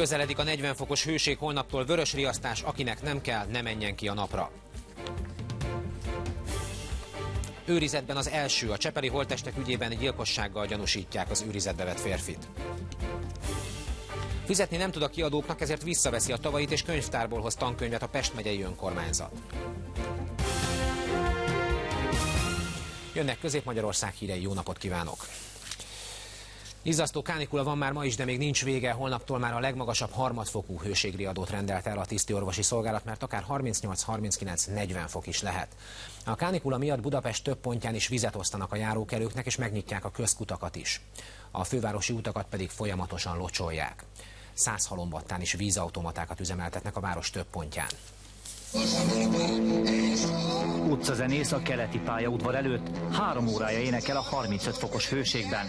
Közeledik a 40 fokos hőség, holnaptól vörös riasztás, akinek nem kell, ne menjen ki a napra. Őrizetben az első, a csepeli holttestek ügyében gyilkossággal gyanúsítják az őrizetbe vett férfit. Fizetni nem tud a kiadóknak, ezért visszaveszi a tavait és könyvtárból hoz tankönyvet a Pest megyei önkormányzat. Jönnek Közép-Magyarország hírei, jó napot kívánok! Izzasztó kánikula van már ma is, de még nincs vége. Holnaptól már a legmagasabb harmadfokú hőségriadót rendelt el a tisztiorvosi szolgálat, mert akár 38-39-40 fok is lehet. A kánikula miatt Budapest több pontján is vizet osztanak a járókelőknek, és megnyitják a közkutakat is. A fővárosi utakat pedig folyamatosan locsolják. 100 halombattán is vízautomatákat üzemeltetnek a város több pontján. Utcazenész a keleti pályaudvar előtt 3 órája énekel a 35 fokos hőségben.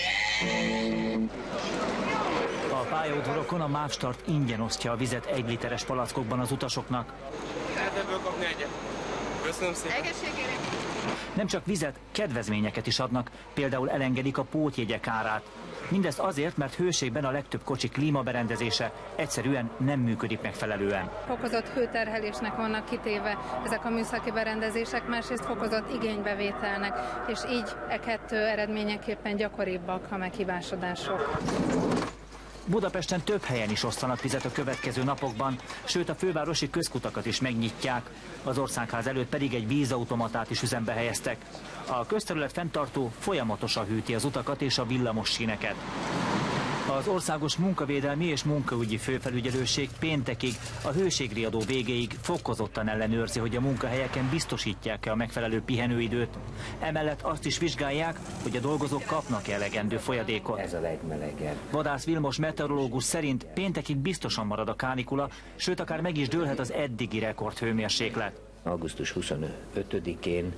A pályaudvarokon a MÁV-Start ingyen osztja a vizet 1 literes palackokban az utasoknak. Ebből kapni egyet. Köszönöm szépen. Egészségére. Nem csak vizet, kedvezményeket is adnak, például elengedik a pótjegyek árát. Mindezt azért, mert hőségben a legtöbb kocsi klímaberendezése egyszerűen nem működik megfelelően. Fokozott hőterhelésnek vannak kitéve ezek a műszaki berendezések, másrészt fokozott igénybevételnek, és így e-kettő eredményeképpen gyakoribbak a meghibásodások. Budapesten több helyen is osztanak vizet a következő napokban, sőt a fővárosi közkutakat is megnyitják, az Országház előtt pedig egy vízautomatát is üzembe helyeztek. A közterület fenntartó folyamatosan hűti az utakat és a villamos síneket. Az Országos Munkavédelmi és Munkaügyi Főfelügyelőség péntekig, a hőségriadó végéig fokozottan ellenőrzi, hogy a munkahelyeken biztosítják-e a megfelelő pihenőidőt. Emellett azt is vizsgálják, hogy a dolgozók kapnak-e elegendő folyadékot. Ez a legmelegebb. Vadász Vilmos meteorológus szerint péntekig biztosan marad a kánikula, sőt akár meg is dőlhet az eddigi rekordhőmérséklet. Augusztus 25-én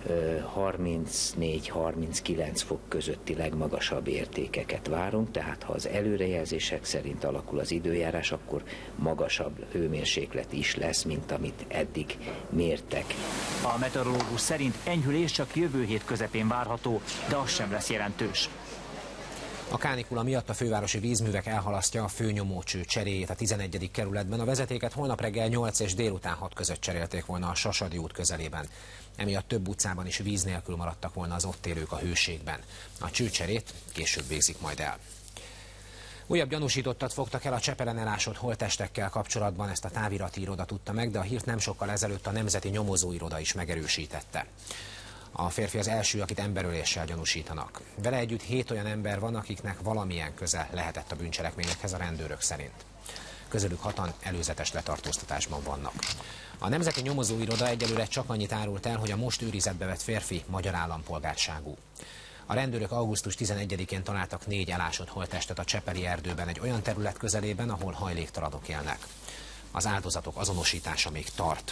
34-39 fok közötti legmagasabb értékeket várunk, tehát ha az előrejelzések szerint alakul az időjárás, akkor magasabb hőmérséklet is lesz, mint amit eddig mértek. A meteorológus szerint enyhülés csak jövő hét közepén várható, de az sem lesz jelentős. A kánikula miatt a fővárosi vízművek elhalasztja a főnyomócső cseréjét a 11. kerületben. A vezetéket holnap reggel 8 és délután 6 között cserélték volna a Sasadi út közelében. Emiatt több utcában is víz nélkül maradtak volna az ott élők a hőségben. A csőcserét később végzik majd el. Újabb gyanúsítottat fogtak el a Csepelen elásott holttestekkel kapcsolatban, ezt a távirati iroda tudta meg, de a hírt nem sokkal ezelőtt a Nemzeti Nyomozóiroda is megerősítette. A férfi az első, akit emberöléssel gyanúsítanak. Vele együtt 7 olyan ember van, akiknek valamilyen köze lehetett a bűncselekményekhez a rendőrök szerint. Közülük 6-an előzetes letartóztatásban vannak. A Nemzeti Nyomozóiroda egyelőre csak annyit árult el, hogy a most őrizetbe vett férfi magyar állampolgárságú. A rendőrök augusztus 11-én találtak 4 elásott holttestet a csepeli erdőben, egy olyan terület közelében, ahol hajléktalanok élnek. Az áldozatok azonosítása még tart.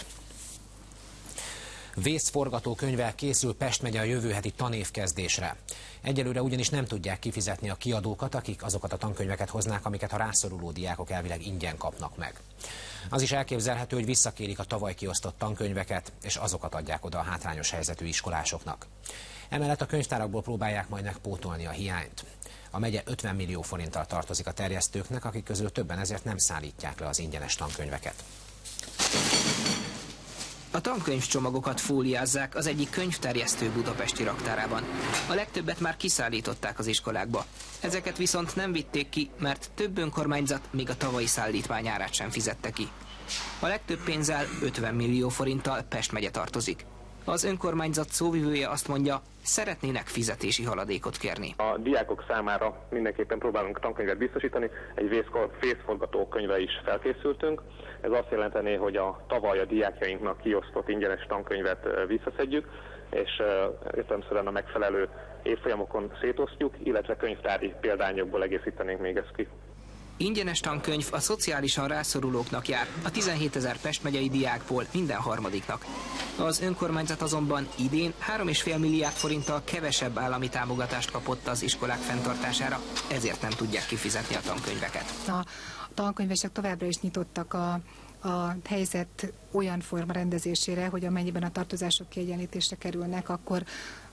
Vészforgatókönyvvel készül Pest megye a jövő heti tanévkezdésre. Egyelőre ugyanis nem tudják kifizetni a kiadókat, akik azokat a tankönyveket hoznák, amiket a rászoruló diákok elvileg ingyen kapnak meg. Az is elképzelhető, hogy visszakérik a tavaly kiosztott tankönyveket, és azokat adják oda a hátrányos helyzetű iskolásoknak. Emellett a könyvtárakból próbálják majd megpótolni a hiányt. A megye 50 millió forinttal tartozik a terjesztőknek, akik közül többen ezért nem szállítják le az ingyenes tankönyveket. A tankönyvcsomagokat fóliázzák az egyik könyvterjesztő budapesti raktárában. A legtöbbet már kiszállították az iskolákba. Ezeket viszont nem vitték ki, mert több önkormányzat még a tavalyi szállítmány árát sem fizette ki. A legtöbb pénzzel, 50 millió forinttal Pest megye tartozik. Az önkormányzat szóvivője azt mondja, szeretnének fizetési haladékot kérni. A diákok számára mindenképpen próbálunk tankönyvet biztosítani, egy vészforgatókönyvre is felkészültünk. Ez azt jelenteni, hogy a tavaly a diákjainknak kiosztott ingyenes tankönyvet visszaszedjük, és értelemszerűen a megfelelő évfolyamokon szétosztjuk, illetve könyvtári példányokból egészítenénk még ezt ki. Ingyenes tankönyv a szociálisan rászorulóknak jár, a 17 000 Pest megyei diákból minden harmadiknak. Az önkormányzat azonban idén 3,5 milliárd forinttal kevesebb állami támogatást kapott az iskolák fenntartására, ezért nem tudják kifizetni a tankönyveket. A tankönyvesek továbbra is nyitottak a helyzet olyan forma rendezésére, hogy amennyiben a tartozások kiegyenlítésre kerülnek, akkor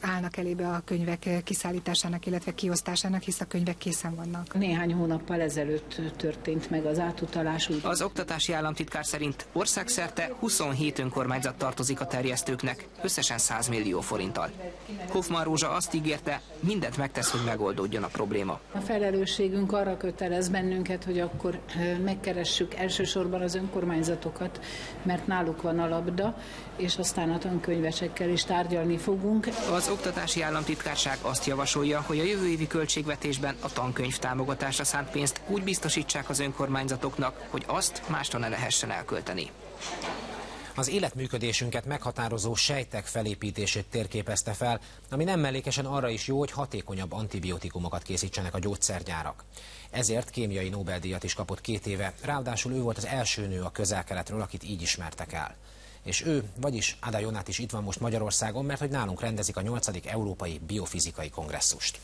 állnak elébe a könyvek kiszállításának, illetve kiosztásának, hisz a könyvek készen vannak. Néhány hónappal ezelőtt történt meg az átutalás. Az oktatási államtitkár szerint országszerte 27 önkormányzat tartozik a terjesztőknek, összesen 100 millió forinttal. Hoffman Rózsa azt ígérte, mindent megtesz, hogy megoldódjon a probléma. A felelősségünk arra kötelez bennünket, hogy akkor megkeressük elsősorban az önkormányzatokat, mert náluk van a labda, és aztán a tankönyvesekkel is tárgyalni fogunk. Az oktatási államtitkárság azt javasolja, hogy a jövő évi költségvetésben a tankönyv támogatásra szánt pénzt úgy biztosítsák az önkormányzatoknak, hogy azt másra ne lehessen elkölteni. Az életműködésünket meghatározó sejtek felépítését térképezte fel, ami nem mellékesen arra is jó, hogy hatékonyabb antibiotikumokat készítsenek a gyógyszergyárak. Ezért kémiai Nobel-díjat is kapott 2 éve, ráadásul ő volt az első nő a Közel-Keletről, akit így ismertek el. És ő, vagyis Ada Jonát is itt van most Magyarországon, mert hogy nálunk rendezik a 8. Európai Biofizikai Kongresszust.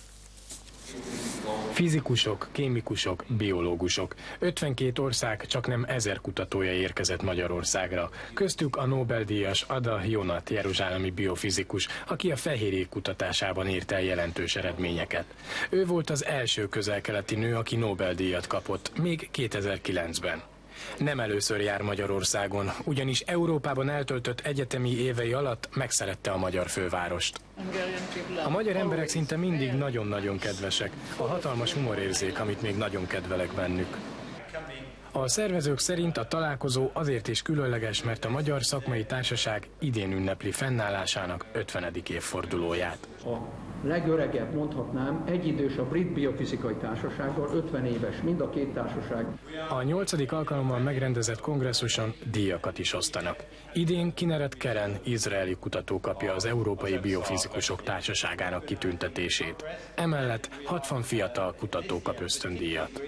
Fizikusok, kémikusok, biológusok. 52 ország, csaknem 1000 kutatója érkezett Magyarországra. Köztük a Nobel-díjas Ada Jonat, jeruzsálemi biofizikus, aki a fehérjék kutatásában ért el jelentős eredményeket. Ő volt az első közel-keleti nő, aki Nobel-díjat kapott, még 2009-ben. Nem először jár Magyarországon, ugyanis Európában eltöltött egyetemi évei alatt megszerette a magyar fővárost. A magyar emberek szinte mindig nagyon-nagyon kedvesek, a hatalmas humorérzék, amit még nagyon kedvelek bennük. A szervezők szerint a találkozó azért is különleges, mert a Magyar Szakmai Társaság idén ünnepli fennállásának 50. évfordulóját. A legöregebb, mondhatnám, egyidős a Brit Biofizikai Társasággal, 50 éves mind a két társaság. A 8. alkalommal megrendezett kongresszuson díjakat is osztanak. Idén Kineret Keren, izraeli kutató kapja az Európai Biofizikusok Társaságának kitüntetését. Emellett 60 fiatal kutató kap ösztöndíjat.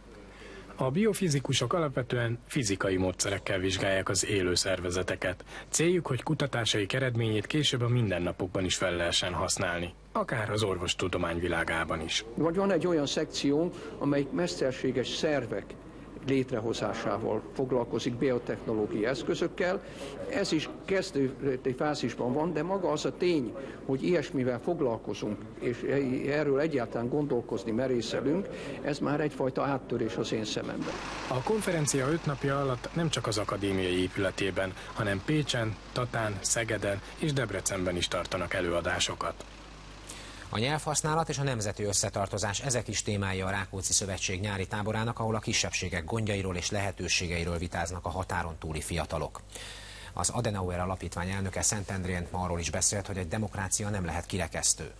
A biofizikusok alapvetően fizikai módszerekkel vizsgálják az élő szervezeteket. Céljuk, hogy kutatásaik eredményét később a mindennapokban is fel lehessen használni, akár az orvostudomány világában is. Vagy van egy olyan szekció, amelyik mesterséges szervek létrehozásával foglalkozik, biotechnológiai eszközökkel. Ez is kezdő fázisban van, de maga az a tény, hogy ilyesmivel foglalkozunk, és erről egyáltalán gondolkozni merészelünk, ez már egyfajta áttörés az én szememben. A konferencia 5 napja alatt nem csak az akadémiai épületében, hanem Pécsen, Tatán, Szegeden és Debrecenben is tartanak előadásokat. A nyelvhasználat és a nemzeti összetartozás, ezek is témája a Rákóczi Szövetség nyári táborának, ahol a kisebbségek gondjairól és lehetőségeiről vitáznak a határon túli fiatalok. Az Adenauer Alapítvány elnöke Szentendrén ma arról is beszélt, hogy egy demokrácia nem lehet kirekesztő.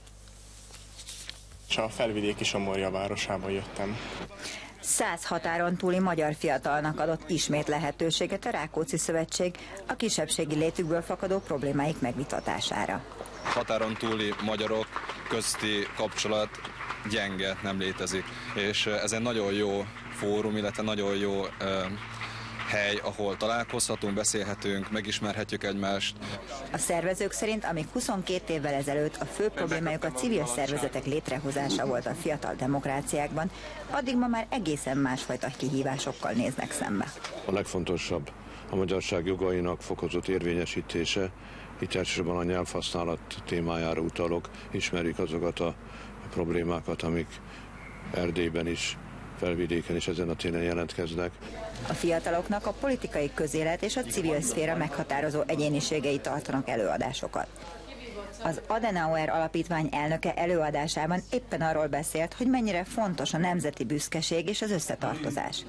És a felvidéki Somorja városába jöttem. 100 határon túli magyar fiatalnak adott ismét lehetőséget a Rákóczi Szövetség a kisebbségi létükből fakadó problémáik megvitatására. Határon túli magyarok közti kapcsolat gyenge, nem létezik, és ez egy nagyon jó fórum, illetve nagyon jó hely, ahol találkozhatunk, beszélhetünk, megismerhetjük egymást. A szervezők szerint, amíg 22 évvel ezelőtt a fő problémájuk a civil szervezetek létrehozása volt a fiatal demokráciákban, addig ma már egészen másfajta kihívásokkal néznek szembe. A legfontosabb a magyarság jogainak fokozott érvényesítése, itt elsősorban a nyelvhasználat témájára utalok, ismerjük azokat a problémákat, amik Erdélyben is, Felvidéken is ezen a téren jelentkeznek. A fiataloknak a politikai közélet és a civil szféra meghatározó egyéniségei tartanak előadásokat. Az Adenauer Alapítvány elnöke előadásában éppen arról beszélt, hogy mennyire fontos a nemzeti büszkeség és az összetartozás.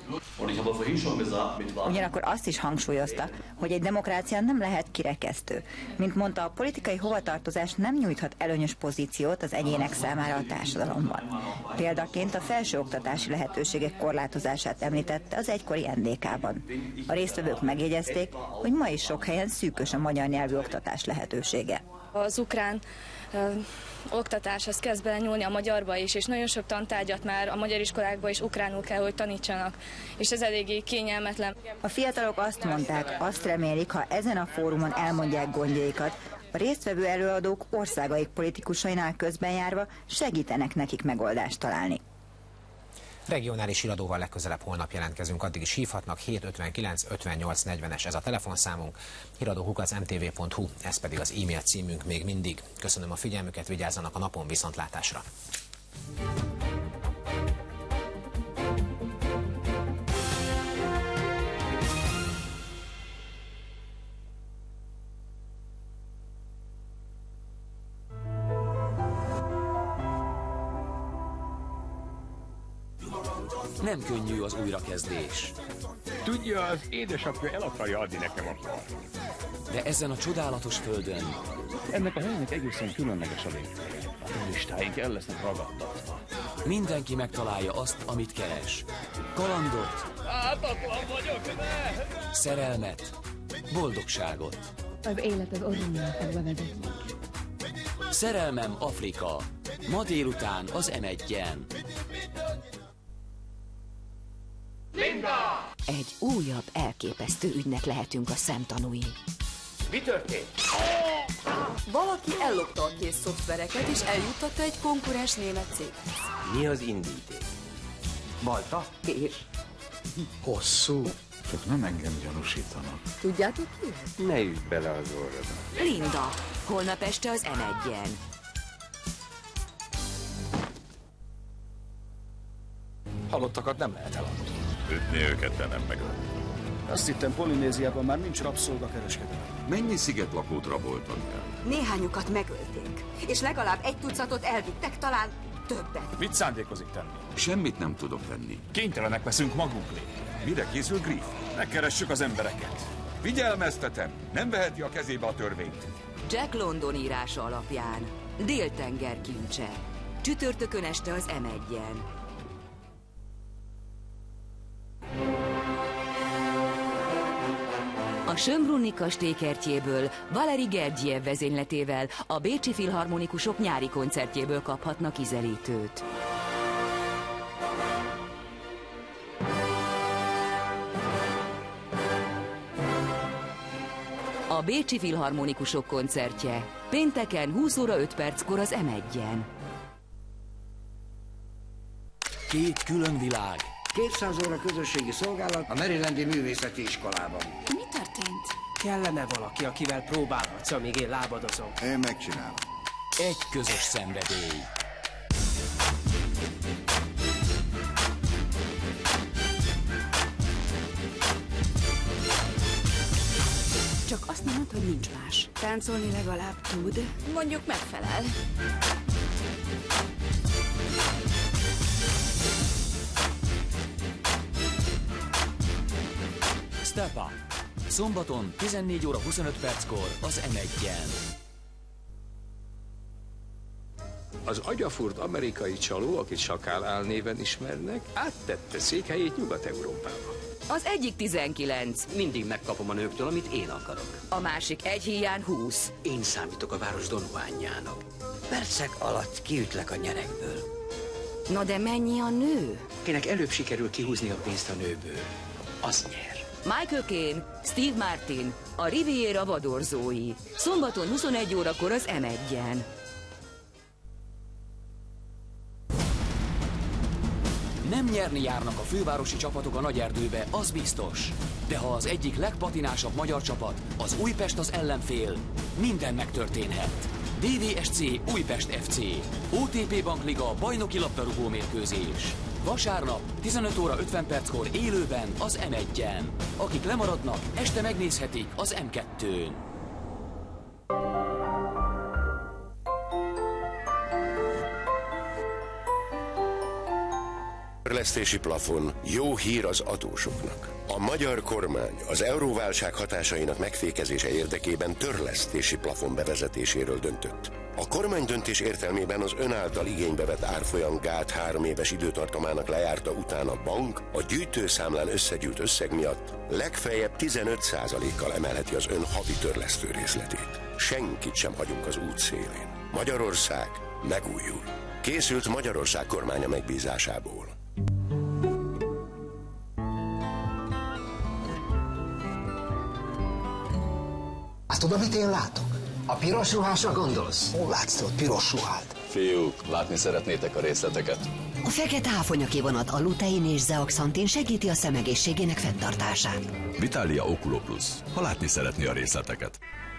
Ugyanakkor azt is hangsúlyozta, hogy egy demokrácia nem lehet kirekesztő. Mint mondta, a politikai hovatartozás nem nyújthat előnyös pozíciót az egyének számára a társadalomban. Példaként a felsőoktatási lehetőségek korlátozását említette az egykori NDK-ban. A résztvevők megjegyezték, hogy ma is sok helyen szűkös a magyar nyelvű oktatás lehetősége. Az ukrán oktatáshoz kezd belenyúlni a magyarba is, és nagyon sok tantárgyat már a magyar iskolákban is ukránul kell, hogy tanítsanak, és ez eléggé kényelmetlen. A fiatalok azt mondták, azt remélik, ha ezen a fórumon elmondják gondjaikat, a résztvevő előadók országaik politikusainál közben járva segítenek nekik megoldást találni. Regionális híradóval legközelebb holnap jelentkezünk, addig is hívhatnak, 759 58 40-es ez a telefonszámunk, híradó@mtv.hu, ez pedig az e-mail címünk még mindig. Köszönöm a figyelmüket, vigyázzanak a napon, viszontlátásra! Nem könnyű az újrakezdés. Tudja, az édesapja el akarja adni nekem a kart. De ezen a csodálatos földön... Ennek a helynek egészen különleges a légtere. A turistáink el lesznek ragadtatva. Mindenki megtalálja azt, amit keres. Kalandot. Ártatlan vagyok, ne! Szerelmet. Boldogságot. Az élet az orrommal fog bevezetni. Szerelmem Afrika. Ma délután az M1-en. Linda! Egy újabb, elképesztő ügynek lehetünk a szemtanúi. Mi történt? Valaki ellopta a kész szoftvereket és eljuttatta egy konkurens német cég. Mi az indíték? Balta? És? Hosszú. Csak nem engem gyanúsítanak. Tudjátok ki? Ne üsd bele az orrodba. Linda, holnap este az M1-en. Halottakat nem lehet eladni. Ütni őket, de nem megölni. Azt hittem, Polinéziában már nincs rabszolgakereskedelem. Mennyi szigetlakót raboltak el? Néhányukat megölték, és legalább egy tucatot elvittek, talán többet. Mit szándékozik tenni? Semmit nem tudok tenni. Kénytelenek leszünk magunklé. Mire készül Griff? Megkeressük az embereket. Figyelmeztetem, nem veheti a kezébe a törvényt. Jack London írása alapján. Déltenger kincse. Csütörtökön este az M1-en. A Schönbrunni kastély kertjéből Valeri Gergiev vezényletével a Bécsi Filharmonikusok nyári koncertjéből kaphatnak ízelítőt. A Bécsi Filharmonikusok koncertje pénteken 20 óra 5 perckor az M1-en. Két külön világ. 200 óra közösségi szolgálat a Marylandi Művészeti Iskolában. Mi történt? Kellene valaki, akivel próbálhatsz, amíg én lábadozom. Én megcsinálom. Egy közös szenvedély. Csak azt nem mondd, hogy nincs más. Táncolni legalább tud. Mondjuk megfelel. Step Up. Szombaton 14 óra 25 perckor az M1-en. Az agyafurt amerikai csaló, akit Sakál álnéven ismernek, áttette székhelyét Nyugat-Európába. Az egyik 19. Mindig megkapom a nőktől, amit én akarok. A másik egy híján 20. Én számítok a város donványának. Percek alatt kiütlek a nyerekből. Na de mennyi a nő? Akinek előbb sikerül kihúzni a pénzt a nőből, az nyer. Michael Caine, Steve Martin, a Riviera vadorzói. Szombaton 21 órakor az M1-en. Nem nyerni járnak a fővárosi csapatok a Nagyerdőbe, az biztos. De ha az egyik legpatinásabb magyar csapat, az Újpest az ellenfél, minden megtörténhet. DVSC Újpest FC, OTP Bankliga bajnoki labdarúgó mérkőzés. Vasárnap 15 óra 50 perckor élőben az M1-en. Akik lemaradnak, este megnézhetik az M2-n. Törlesztési plafon jó hír az adósoknak. A magyar kormány az euróválság hatásainak megfékezése érdekében törlesztési plafon bevezetéséről döntött. A kormány döntés értelmében az ön által igénybe vett árfolyamgát 3 éves időtartamának lejárta után a bank a gyűjtőszámlán összegyűjt összeg miatt legfeljebb 15%-kal emelheti az ön havi törlesztő részletét. Senkit sem hagyunk az út szélén. Magyarország megújul. Készült Magyarország kormánya megbízásából. Azt tudod, mit én látok? A piros ruhásra gondolsz? Hol látsz te ott piros ruhát? Fiúk, látni szeretnétek a részleteket? A fekete áfonyaki vonat alutein és zeaxantin segíti a szemegészségének fenntartását. Vitalia Oculo Plus, ha látni szeretné a részleteket.